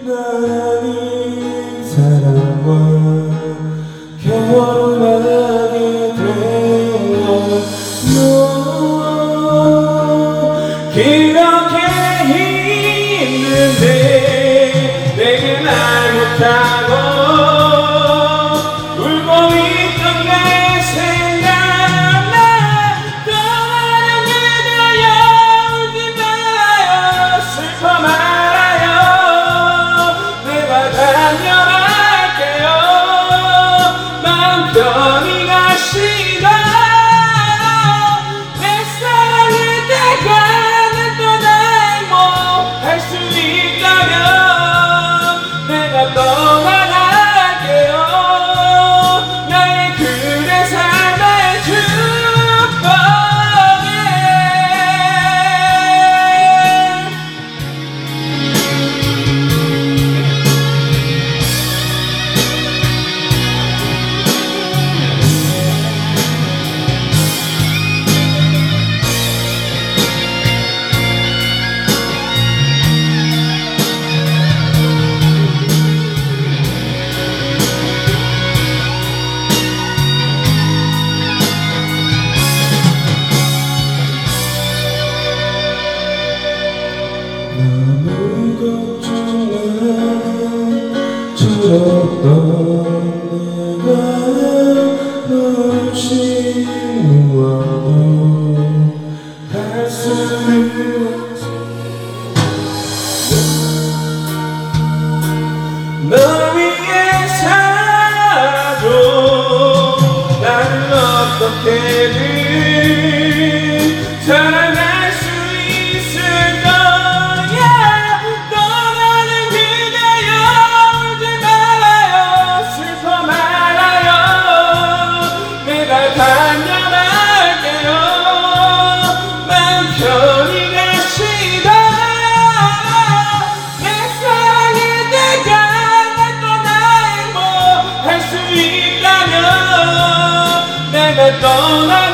나는 사랑과 결혼하게 되었노. 그렇게 힘든데 내게 말 못하고 울고 있던 내 생각나. 떠나는 그대여 울지 말아요, 슬퍼 말아요. 내가 다녀갈게요. 마음 편히 가시다. 내 사랑일 때가 난 떠나 행복할 수 있다면 내가 떠나갈게요. 나의 그대 삶의 축복에. 너무 걱정처럼 내가 널 지워도 할 수는 없지. 널 위해 살아도 나는 어떻게든 살아갈 수 있을 거야. 떠나는 그대여 울지 말아요, 슬퍼 말아요. 내가 다녀갈게요. 마음 편히 가시다. 내 사랑일 때가 날 떠나 행복할 수 있다면 내가 떠나